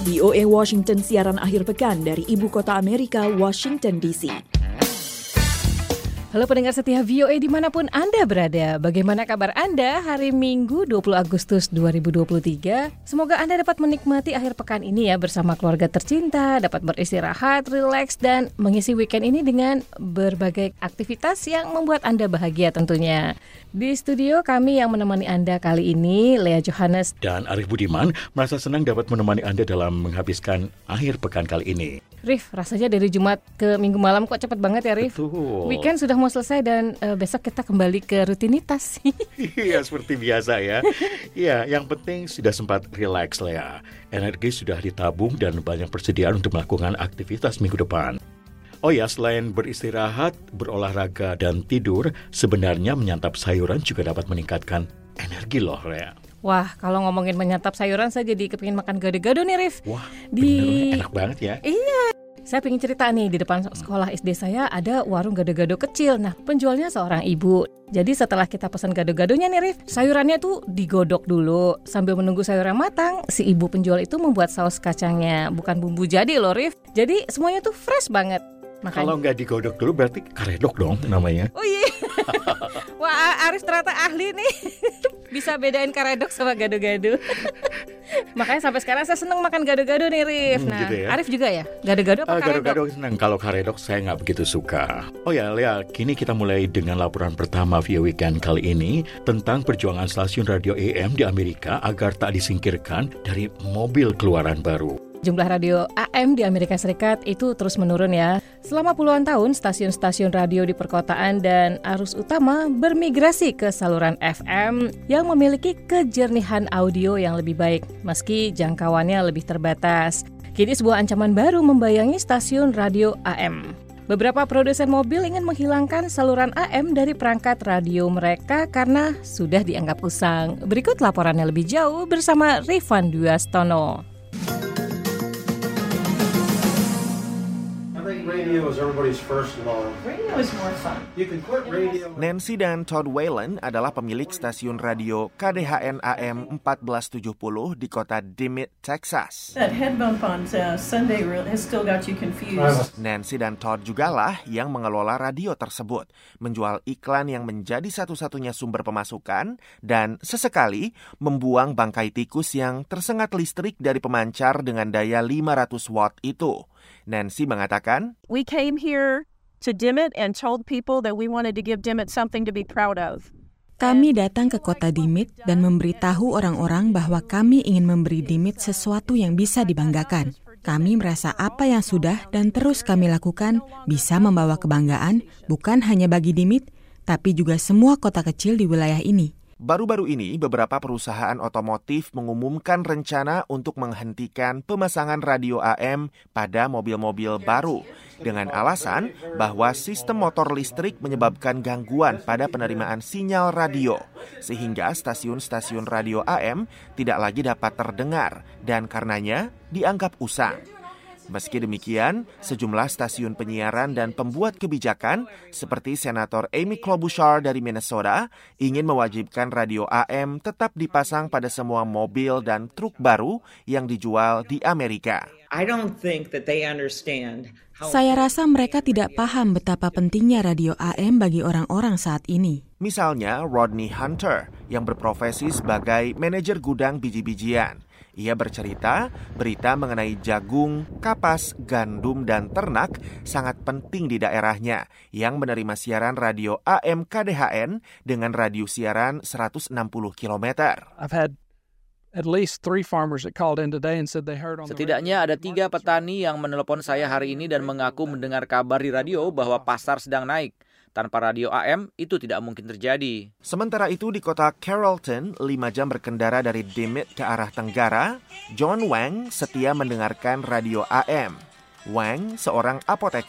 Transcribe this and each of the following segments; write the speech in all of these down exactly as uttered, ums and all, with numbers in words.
V O A Washington siaran akhir pekan dari ibu kota Amerika, Washington D C. Halo pendengar setia V O A dimanapun Anda berada. Bagaimana kabar Anda hari Minggu dua puluh Agustus dua ribu dua puluh tiga? Semoga Anda dapat menikmati akhir pekan ini ya bersama keluarga tercinta, dapat beristirahat, rileks, dan mengisi weekend ini dengan berbagai aktivitas yang membuat Anda bahagia tentunya. Di studio kami yang menemani Anda kali ini, Lea Johannes dan Arif Budiman, merasa senang dapat menemani Anda dalam menghabiskan akhir pekan kali ini. Rif, rasanya dari Jumat ke Minggu malam kok cepat banget ya Rif? Betul. Weekend sudah mau selesai dan uh, besok kita kembali ke rutinitas. Iya, seperti biasa ya. Iya, yang penting sudah sempat relax Lea. Energi sudah ditabung dan banyak persediaan untuk melakukan aktivitas minggu depan. Oh ya, selain beristirahat, berolahraga, dan tidur, sebenarnya menyantap sayuran juga dapat meningkatkan energi loh, Lea. Wah, kalau ngomongin menyantap sayuran, saya jadi kepingin makan gado-gado nih, Rif. Wah, di... bener, enak banget ya. Iya. Saya pengen cerita nih, di depan sekolah S D saya ada warung gado-gado kecil. Nah, penjualnya seorang ibu. Jadi setelah kita pesan gado-gadonya nih, Rif, sayurannya tuh digodok dulu. Sambil menunggu sayuran matang, si ibu penjual itu membuat saus kacangnya. Bukan bumbu jadi loh, Rif. Jadi semuanya tuh fresh banget. Makanya... Kalau nggak digodok dulu berarti karedok dong namanya. Oh iya. Wah, Arif ternyata ahli nih. Bisa bedain karedok sama gado-gado. Makanya sampai sekarang saya seneng makan gado-gado nih, Rif. Hmm, nah, gitu ya? Arif juga ya? Gado-gado apa uh, karedok? Gado-gado senang. Kalau karedok saya nggak begitu suka. Oh ya, Lea, kini kita mulai dengan laporan pertama via weekend kali ini tentang perjuangan stasiun radio A M di Amerika agar tak disingkirkan dari mobil keluaran baru. Jumlah radio A M di Amerika Serikat itu terus menurun ya. Selama puluhan tahun, stasiun-stasiun radio di perkotaan dan arus utama bermigrasi ke saluran F M yang memiliki kejernihan audio yang lebih baik, meski jangkauannya lebih terbatas. Kini sebuah ancaman baru membayangi stasiun radio A M. Beberapa produsen mobil ingin menghilangkan saluran A M dari perangkat radio mereka karena sudah dianggap usang. Berikut laporannya lebih jauh bersama Rifan Duastono. Radio is everybody's first love. Radio is more fun. You can quit radio. Nancy dan Todd Whalen adalah pemilik stasiun radio K D H N A M empat belas tujuh puluh di kota Dimmitt, Texas. That head bump on uh, Sunday has still got you confused. Nancy dan Todd jugalah yang mengelola radio tersebut, menjual iklan yang menjadi satu-satunya sumber pemasukan dan sesekali membuang bangkai tikus yang tersengat listrik dari pemancar dengan daya lima ratus watt itu. Nancy mengatakan, "We came here to Dimmitt and told people that we wanted to give Dimmitt something to be proud of." Kami datang ke kota Dimmitt dan memberitahu orang-orang bahwa kami ingin memberi Dimmitt sesuatu yang bisa dibanggakan. Kami merasa apa yang sudah dan terus kami lakukan bisa membawa kebanggaan bukan hanya bagi Dimmitt, tapi juga semua kota kecil di wilayah ini. Baru-baru ini, beberapa perusahaan otomotif mengumumkan rencana untuk menghentikan pemasangan radio A M pada mobil-mobil baru dengan alasan bahwa sistem motor listrik menyebabkan gangguan pada penerimaan sinyal radio, sehingga stasiun-stasiun radio A M tidak lagi dapat terdengar dan karenanya dianggap usang. Meski demikian, sejumlah stasiun penyiaran dan pembuat kebijakan seperti Senator Amy Klobuchar dari Minnesota ingin mewajibkan radio A M tetap dipasang pada semua mobil dan truk baru yang dijual di Amerika. I don't think that they understand how... Saya rasa mereka tidak paham betapa pentingnya radio A M bagi orang-orang saat ini. Misalnya Rodney Hunter yang berprofesi sebagai manajer gudang biji-bijian. Ia bercerita, berita mengenai jagung, kapas, gandum, dan ternak sangat penting di daerahnya yang menerima siaran radio A M K D H N dengan radius siaran seratus enam puluh kilometer. I've had at least three farmers that called in today and said they heard on the radio. Setidaknya ada tiga petani yang menelepon saya hari ini dan mengaku mendengar kabar di radio bahwa pasar sedang naik. Tanpa radio A M, itu tidak mungkin terjadi. Sementara itu di kota Carrollton, lima jam berkendara dari Dimmitt ke arah tenggara, John Wang setia mendengarkan radio A M. Wang, seorang apoteker,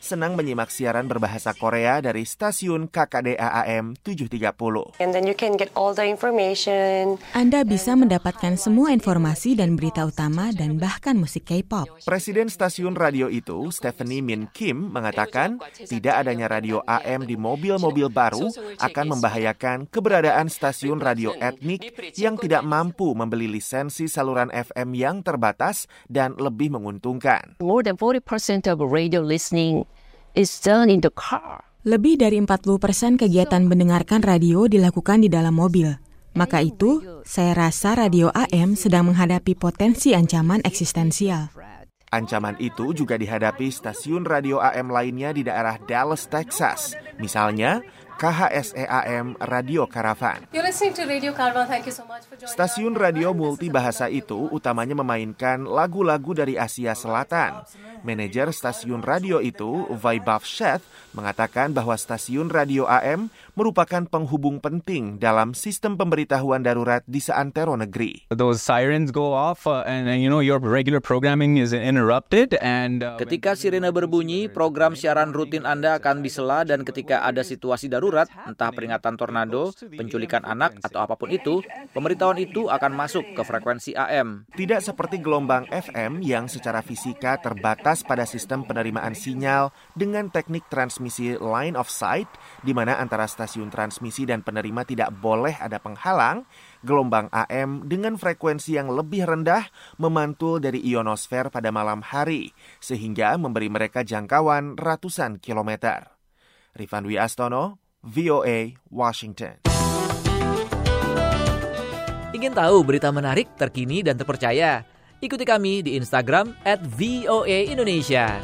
senang menyimak siaran berbahasa Korea dari stasiun K K D A A M tujuh tiga puluh. And then you can get all the information. Anda bisa mendapatkan semua informasi dan berita utama dan bahkan musik K-pop. Presiden stasiun radio itu, Stephanie Min Kim, mengatakan tidak adanya radio A M di mobil-mobil baru akan membahayakan keberadaan stasiun radio etnik yang tidak mampu membeli lisensi saluran F M yang terbatas dan lebih menguntungkan. More than forty percent of radio listening is done in the car. Lebih dari empat puluh persen kegiatan mendengarkan radio dilakukan di dalam mobil. Maka itu, saya rasa radio A M sedang menghadapi potensi ancaman eksistensial. Ancaman itu juga dihadapi stasiun radio A M lainnya di daerah Dallas, Texas. Misalnya, K H S E A M Radio Caravan. Stasiun radio multibahasa itu utamanya memainkan lagu-lagu dari Asia Selatan. Manajer stasiun radio itu, Vaibhav Sheth, mengatakan bahwa stasiun radio A M merupakan penghubung penting dalam sistem pemberitahuan darurat di seantero negeri. Those sirens go off uh, and you know your regular programming is interrupted and uh, ketika sirene berbunyi, program siaran rutin Anda akan disela, dan ketika ada situasi darurat, entah peringatan tornado, penculikan anak atau apapun itu, pemberitahuan itu akan masuk ke frekuensi A M. Tidak seperti gelombang F M yang secara fisika terbatas pada sistem penerimaan sinyal dengan teknik transmisi line of sight, di mana antara stasiun transmisi dan penerima tidak boleh ada penghalang. Gelombang A M dengan frekuensi yang lebih rendah memantul dari ionosfer pada malam hari, sehingga memberi mereka jangkauan ratusan kilometer. Rifan Dwi Astono, V O A, Washington. Ingin tahu berita menarik, terkini, dan terpercaya? Ikuti kami di Instagram at V O A Indonesia.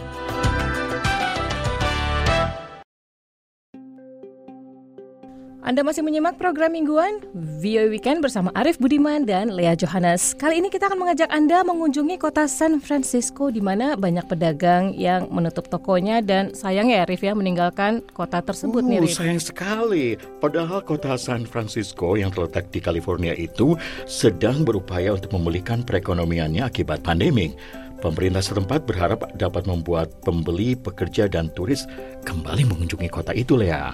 Anda masih menyimak program mingguan V O A Weekend bersama Arif Budiman dan Lea Johannes. Kali ini kita akan mengajak Anda mengunjungi kota San Francisco, di mana banyak pedagang yang menutup tokonya dan sayang ya Arif ya meninggalkan kota tersebut uh, nih Arif. Sayang sekali, padahal kota San Francisco yang terletak di California itu sedang berupaya untuk memulihkan perekonomiannya akibat pandemik. Pemerintah setempat berharap dapat membuat pembeli, pekerja, dan turis kembali mengunjungi kota itu, Lea.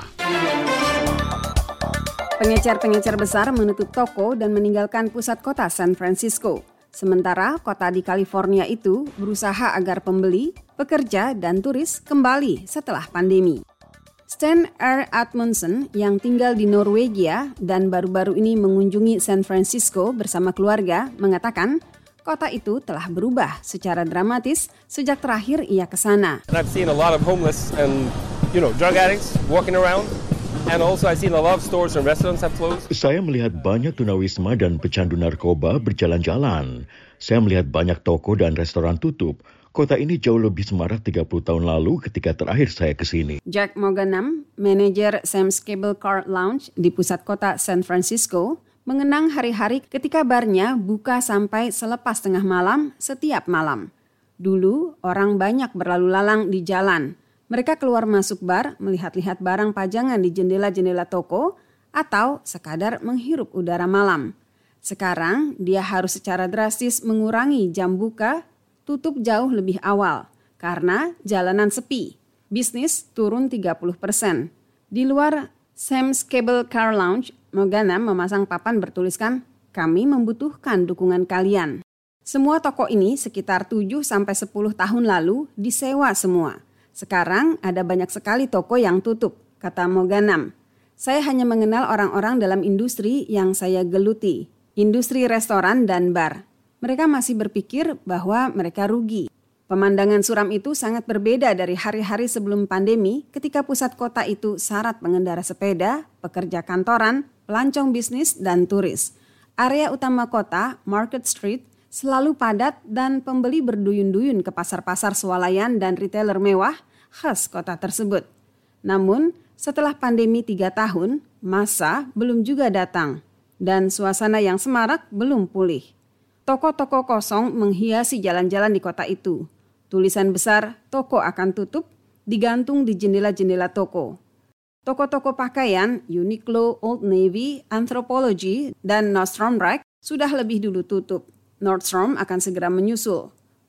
Pengecer-pengecer besar menutup toko dan meninggalkan pusat kota San Francisco. Sementara kota di California itu berusaha agar pembeli, pekerja, dan turis kembali setelah pandemi. Sten R. Atmundsen yang tinggal di Norwegia dan baru-baru ini mengunjungi San Francisco bersama keluarga mengatakan kota itu telah berubah secara dramatis sejak terakhir ia ke sana. I've seen a lot of homeless and you know drug addicts walking around. And also I seen a lot of stores and restaurants have closed. Saya melihat banyak tunawisma dan pecandu narkoba berjalan-jalan. Saya melihat banyak toko dan restoran tutup. Kota ini jauh lebih semarak tiga puluh tahun lalu ketika terakhir saya ke sini. Jack Moganam, manajer Sam's Cable Car Lounge di pusat kota San Francisco, mengenang hari-hari ketika barnya buka sampai selepas tengah malam setiap malam. Dulu orang banyak berlalu lalang di jalan. Mereka keluar masuk bar, melihat-lihat barang pajangan di jendela-jendela toko, atau sekadar menghirup udara malam. Sekarang, dia harus secara drastis mengurangi jam buka, tutup jauh lebih awal, karena jalanan sepi. Bisnis turun tiga puluh persen. Di luar Sam's Cable Car Lounge, Moganam memasang papan bertuliskan, "Kami membutuhkan dukungan kalian." Semua toko ini sekitar tujuh sampai sepuluh tahun lalu disewa semua. Sekarang ada banyak sekali toko yang tutup, kata Moganam. Saya hanya mengenal orang-orang dalam industri yang saya geluti, industri restoran dan bar. Mereka masih berpikir bahwa mereka rugi. Pemandangan suram itu sangat berbeda dari hari-hari sebelum pandemi ketika pusat kota itu syarat pengendara sepeda, pekerja kantoran, pelancong bisnis, dan turis. Area utama kota, Market Street, selalu padat dan pembeli berduyun-duyun ke pasar-pasar swalayan dan retailer mewah khas kota tersebut. Namun, setelah pandemi tiga tahun, masa belum juga datang dan suasana yang semarak belum pulih. Toko-toko kosong menghiasi jalan-jalan di kota itu. Tulisan besar, toko akan tutup, digantung di jendela-jendela toko. Toko-toko pakaian, Uniqlo, Old Navy, Anthropologie, dan Nordstrom Rack sudah lebih dulu tutup. Nordstrom akan segera menyusul.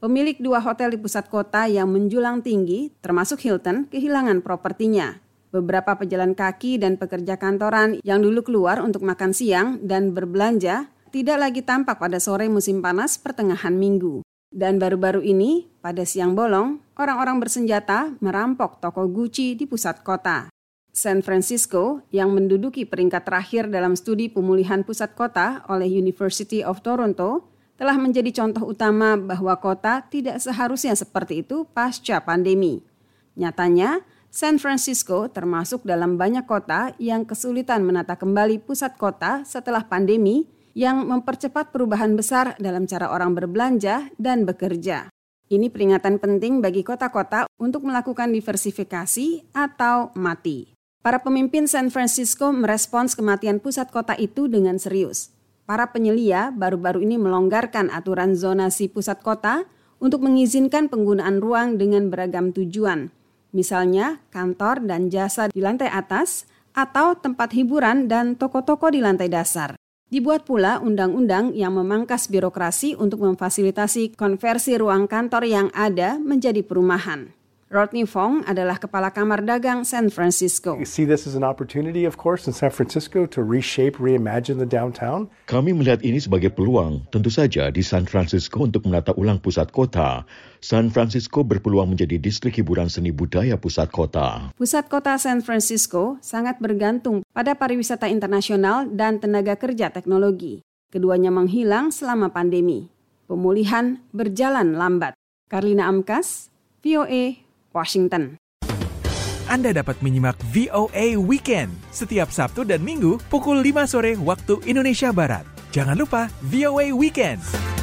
Pemilik dua hotel di pusat kota yang menjulang tinggi, termasuk Hilton, kehilangan propertinya. Beberapa pejalan kaki dan pekerja kantoran yang dulu keluar untuk makan siang dan berbelanja tidak lagi tampak pada sore musim panas pertengahan minggu. Dan baru-baru ini, pada siang bolong, orang-orang bersenjata merampok toko Gucci di pusat kota. San Francisco, yang menduduki peringkat terakhir dalam studi pemulihan pusat kota oleh University of Toronto, telah menjadi contoh utama bahwa kota tidak seharusnya seperti itu pasca pandemi. Nyatanya, San Francisco termasuk dalam banyak kota yang kesulitan menata kembali pusat kota setelah pandemi yang mempercepat perubahan besar dalam cara orang berbelanja dan bekerja. Ini peringatan penting bagi kota-kota untuk melakukan diversifikasi atau mati. Para pemimpin San Francisco merespons kematian pusat kota itu dengan serius. Para penyelia baru-baru ini melonggarkan aturan zonasi pusat kota untuk mengizinkan penggunaan ruang dengan beragam tujuan. Misalnya kantor dan jasa di lantai atas atau tempat hiburan dan toko-toko di lantai dasar. Dibuat pula undang-undang yang memangkas birokrasi untuk memfasilitasi konversi ruang kantor yang ada menjadi perumahan. Rodney Fong adalah Kepala Kamar Dagang San Francisco. We see this as an opportunity, of course, in San Francisco to reshape, reimagine the downtown. Kami melihat ini sebagai peluang, tentu saja di San Francisco untuk menata ulang pusat kota. San Francisco berpeluang menjadi distrik hiburan seni budaya pusat kota. Pusat kota San Francisco sangat bergantung pada pariwisata internasional dan tenaga kerja teknologi. Keduanya menghilang selama pandemi. Pemulihan berjalan lambat. Karlina Amkas, V O A, Washington. Anda dapat menyimak V O A Weekend setiap Sabtu dan Minggu pukul lima sore waktu Indonesia Barat. Jangan lupa V O A Weekend.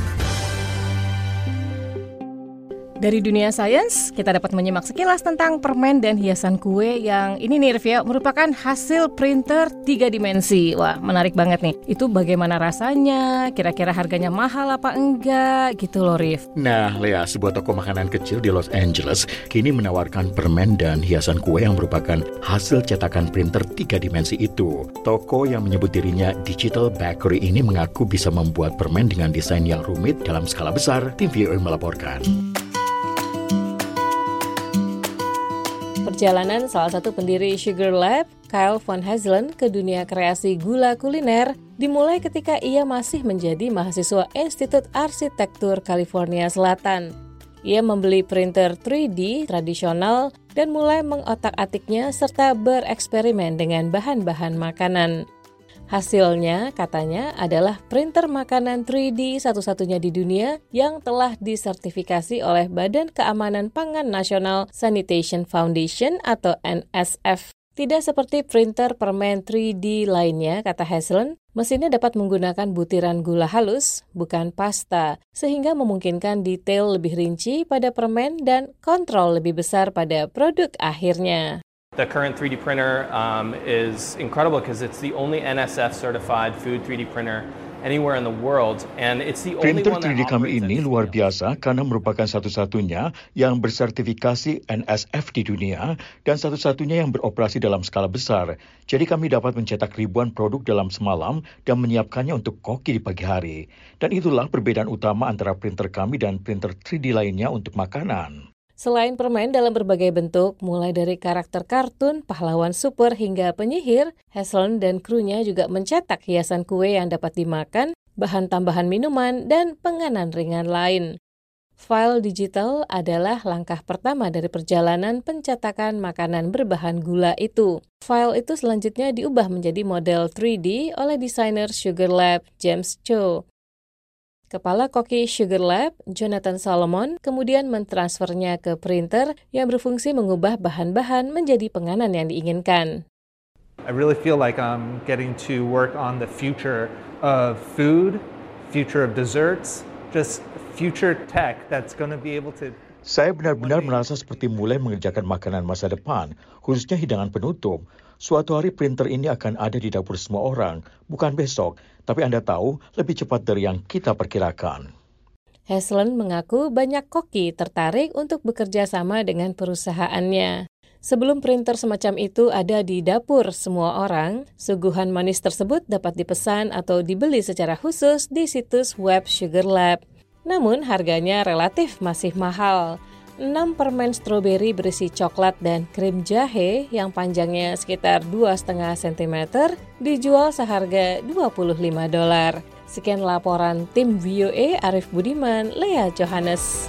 Dari dunia sains, kita dapat menyimak sekilas tentang permen dan hiasan kue yang ini nih Rivia, merupakan hasil printer tiga dimensi. Wah, menarik banget nih. Itu bagaimana rasanya? Kira-kira harganya mahal apa enggak? Gitu loh, Riv. Nah, Lea, sebuah toko makanan kecil di Los Angeles kini menawarkan permen dan hiasan kue yang merupakan hasil cetakan printer tiga dimensi itu. Toko yang menyebut dirinya Digital Bakery ini mengaku bisa membuat permen dengan desain yang rumit dalam skala besar. Tim V O A melaporkan. Perjalanan salah satu pendiri Sugar Lab, Kyle von Hasselen, ke dunia kreasi gula kuliner dimulai ketika ia masih menjadi mahasiswa Institut Arsitektur California Selatan. Ia membeli printer tiga D tradisional dan mulai mengotak-atiknya serta bereksperimen dengan bahan-bahan makanan. Hasilnya, katanya, adalah printer makanan tiga D satu-satunya di dunia yang telah disertifikasi oleh Badan Keamanan Pangan Nasional Sanitation Foundation atau N S F. Tidak seperti printer permen tiga D lainnya, kata Hasselen, mesinnya dapat menggunakan butiran gula halus, bukan pasta, sehingga memungkinkan detail lebih rinci pada permen dan kontrol lebih besar pada produk akhirnya. The current three D printer um, is incredible because it's the only N S F certified food three D printer anywhere in the world, and it's the only Printer one that tiga D kami ini luar biasa karena merupakan satu-satunya yang bersertifikasi N S F di dunia dan satu-satunya yang beroperasi dalam skala besar. Jadi kami dapat mencetak ribuan produk dalam semalam dan menyiapkannya untuk koki di pagi hari. Dan itulah perbedaan utama antara printer kami dan printer tiga D lainnya untuk makanan. Selain permen dalam berbagai bentuk, mulai dari karakter kartun, pahlawan super hingga penyihir, Hasselen dan krunya juga mencetak hiasan kue yang dapat dimakan, bahan tambahan minuman, dan penganan ringan lain. File digital adalah langkah pertama dari perjalanan pencetakan makanan berbahan gula itu. File itu selanjutnya diubah menjadi model tiga D oleh desainer Sugar Lab, James Cho. Kepala koki Sugar Lab, Jonathan Solomon, kemudian mentransfernya ke printer yang berfungsi mengubah bahan-bahan menjadi penganan yang diinginkan. I really feel like I'm getting to work on the future of food, future of desserts, just future tech that's going to be able to... Saya benar-benar merasa seperti mulai mengerjakan makanan masa depan, khususnya hidangan penutup. Suatu hari printer ini akan ada di dapur semua orang, bukan besok, tapi Anda tahu lebih cepat dari yang kita perkirakan. Hasselen mengaku banyak koki tertarik untuk bekerja sama dengan perusahaannya. Sebelum printer semacam itu ada di dapur semua orang, suguhan manis tersebut dapat dipesan atau dibeli secara khusus di situs web Sugar Lab. namun harganya relatif masih mahal. enam permen stroberi berisi coklat dan krim jahe yang panjangnya sekitar dua koma lima sentimeter dijual seharga dua puluh lima dolar. Sekian laporan tim V O A Arif Budiman, Lea Johannes.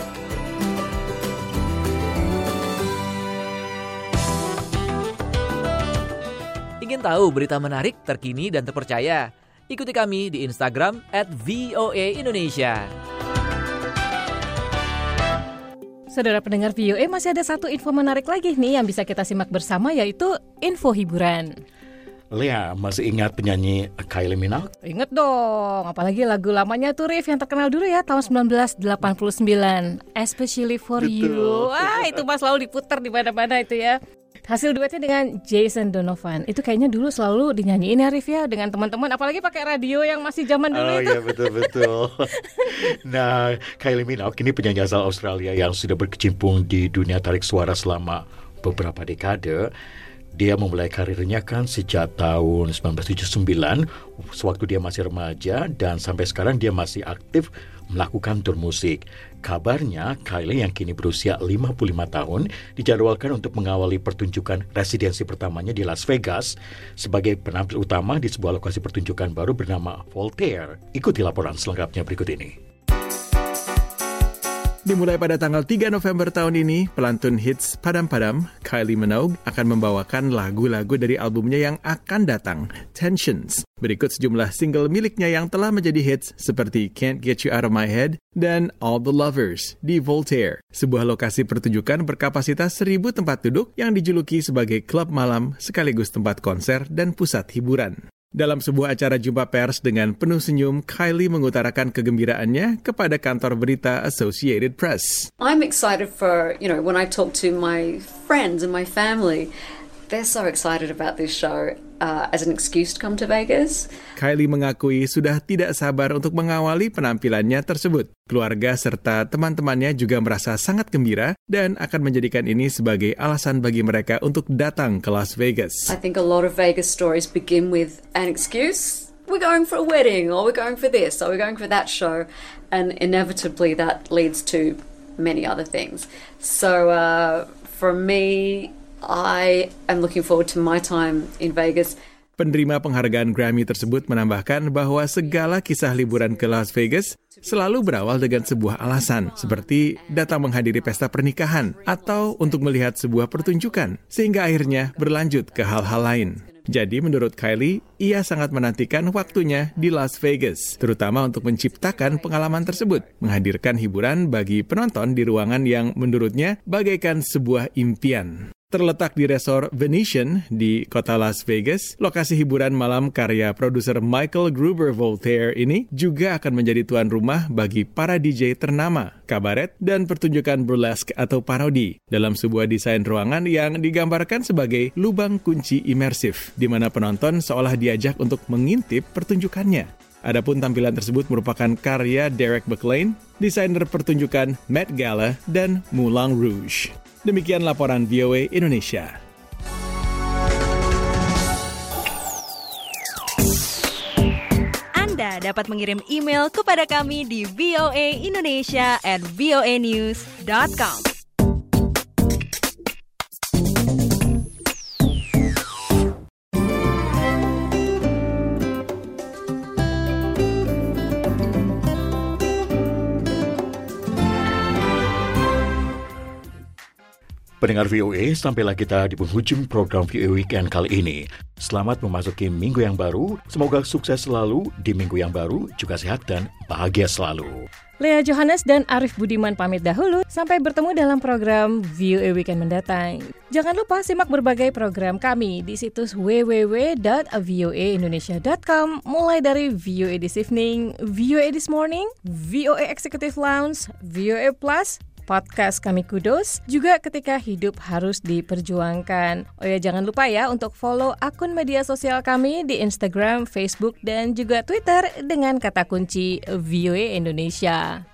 Ingin tahu berita menarik, terkini, dan terpercaya? Ikuti kami di Instagram at V O A Indonesia. Saudara pendengar V O A, masih ada satu info menarik lagi nih yang bisa kita simak bersama, yaitu info hiburan. Lea, masih ingat penyanyi Kylie Minogue? Ingat dong, apalagi lagu lamanya tuh Rif yang terkenal dulu ya, tahun sembilan belas delapan puluh sembilan, Especially For Betul. You. Wah, itu mas selalu diputar di mana-mana itu ya. Hasil duetnya dengan Jason Donovan, itu kayaknya dulu selalu dinyanyiin ya Rif ya, dengan teman-teman, apalagi pakai radio yang masih zaman dulu oh, itu. Oh iya betul-betul. Nah, Kylie Minogue ini penyanyi asal Australia yang sudah berkecimpung di dunia tarik suara selama beberapa dekade. Dia memulai karirnya kan sejak tahun sembilan belas tujuh puluh sembilan, sewaktu dia masih remaja, dan sampai sekarang dia masih aktif melakukan tur musik. Kabarnya, Kylie yang kini berusia lima puluh lima tahun dijadwalkan untuk mengawali pertunjukan residensi pertamanya di Las Vegas sebagai penampil utama di sebuah lokasi pertunjukan baru bernama Voltaire. Ikuti laporan selengkapnya berikut ini. Dimulai pada tanggal tiga November tahun ini, pelantun hits Padam Padam, Kylie Minogue, akan membawakan lagu-lagu dari albumnya yang akan datang, Tensions. Berikut sejumlah single miliknya yang telah menjadi hits seperti Can't Get You Out of My Head dan All the Lovers di Voltaire, sebuah lokasi pertunjukan berkapasitas seribu tempat duduk yang dijuluki sebagai klub malam sekaligus tempat konser dan pusat hiburan. Dalam sebuah acara jumpa pers dengan penuh senyum, Kylie mengutarakan kegembiraannya kepada kantor berita Associated Press. I'm excited for, you know, when I talk to my friends and my family, they're so excited about this show uh, as an excuse to come to Vegas. Kylie mengakui sudah tidak sabar untuk mengawali penampilannya tersebut. Keluarga serta teman-temannya juga merasa sangat gembira dan akan menjadikan ini sebagai alasan bagi mereka untuk datang ke Las Vegas. I think a lot of Vegas stories begin with an excuse. We're going for a wedding, or we're going for this, or we're going for that show, and inevitably that leads to many other things. So uh, for me, I am looking forward to my time in Vegas. Penerima penghargaan Grammy tersebut menambahkan bahwa segala kisah liburan ke Las Vegas selalu berawal dengan sebuah alasan, seperti datang menghadiri pesta pernikahan atau untuk melihat sebuah pertunjukan, sehingga akhirnya berlanjut ke hal-hal lain. Jadi menurut Kylie, ia sangat menantikan waktunya di Las Vegas, terutama untuk menciptakan pengalaman tersebut, menghadirkan hiburan bagi penonton di ruangan yang menurutnya bagaikan sebuah impian. Terletak di resort Venetian di kota Las Vegas, lokasi hiburan malam karya produser Michael Gruber Voltaire ini juga akan menjadi tuan rumah bagi para D J ternama, kabaret, dan pertunjukan burlesque atau parodi dalam sebuah desain ruangan yang digambarkan sebagai lubang kunci imersif, di mana penonton seolah diajak untuk mengintip pertunjukannya. Adapun tampilan tersebut merupakan karya Derek McLean, desainer pertunjukan Met Gala dan Moulin Rouge. Demikian laporan V O A Indonesia. Anda dapat mengirim email kepada kami di voaindonesia at voanews dot com. Pendengar V O A, sampailah kita di penghujung program V O A Weekend kali ini. Selamat memasuki minggu yang baru. Semoga sukses selalu di minggu yang baru, juga sehat dan bahagia selalu. Lea Johannes dan Arif Budiman pamit dahulu. Sampai bertemu dalam program V O A Weekend mendatang. Jangan lupa simak berbagai program kami di situs w w w dot voaindonesia dot com, mulai dari V O A This Evening, V O A This Morning, V O A Executive Lounge, V O A Plus, podcast kami Kudos, juga ketika hidup harus diperjuangkan. Oh ya, jangan lupa ya untuk follow akun media sosial kami di Instagram, Facebook, dan juga Twitter dengan kata kunci V O A Indonesia.